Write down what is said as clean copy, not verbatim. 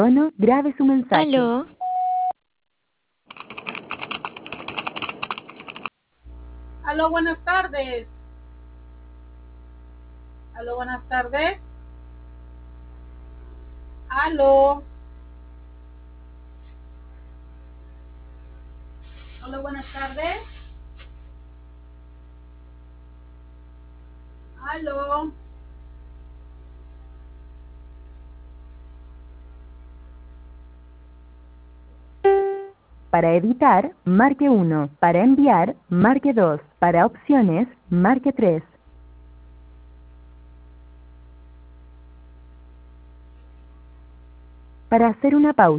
tono, grabe su mensaje. Aló. Aló, buenas tardes. Aló, buenas tardes. Aló. Aló, buenas tardes. Aló. Para editar, marque 1. Para enviar, marque 2. Para opciones, marque 3. Para hacer una pausa.